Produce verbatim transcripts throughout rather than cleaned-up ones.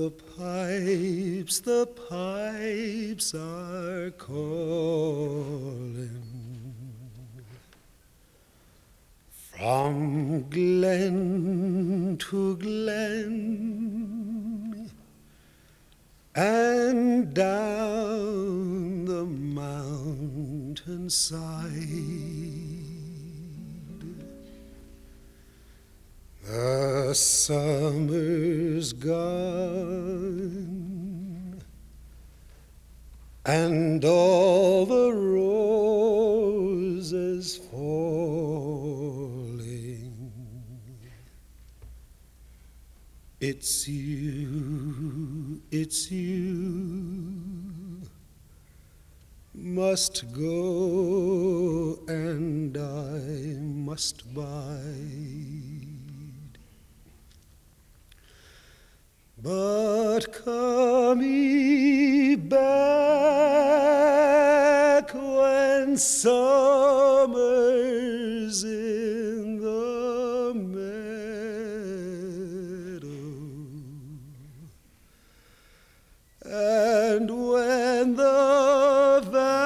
The pipes, the pipes are calling from glen to glen and down the mountainside. The summer's gone, and all the roses falling. It's you, it's you, must go, and I must bide. But come ye back when summer's in the meadow, and when the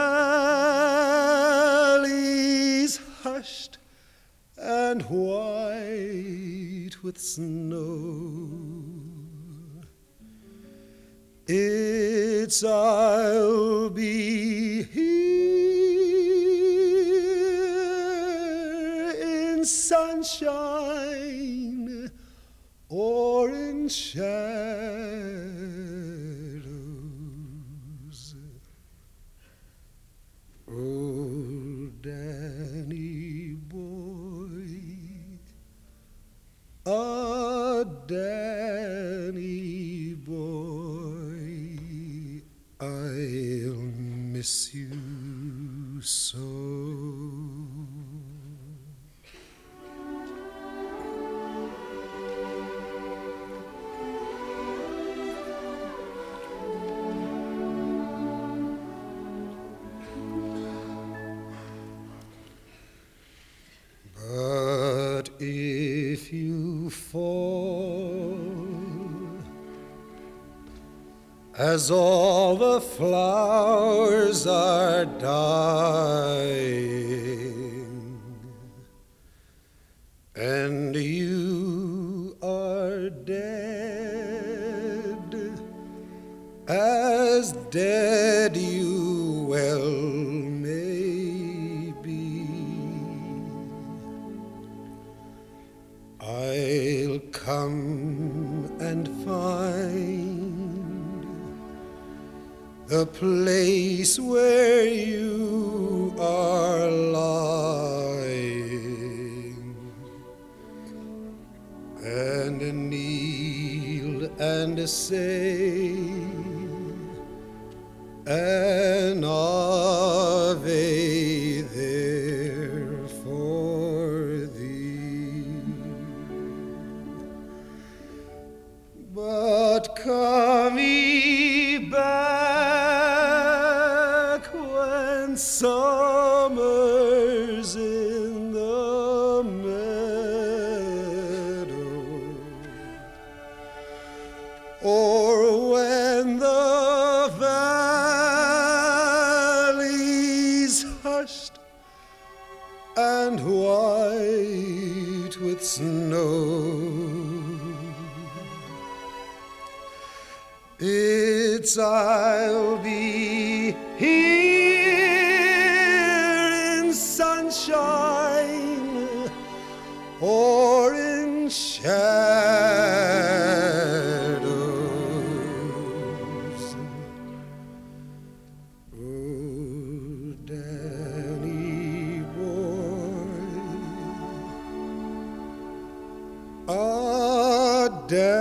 valley's hushed and white with snow. It's I'll be here in sunshine or in shadows. Oh, Danny boy, ah, Danny boy, I'll miss you so. But if you fall as all the flowers are dying, and you are dead, as dead you well may be, I'll come and find the place where you are lying, and kneel and say an Ave there for thee. But come ye back when summer's in the meadow, or when the valley's hushed and white with snow. It's I'll be here in sunshine or in shadows. Oh, Danny boy, ah, Danny.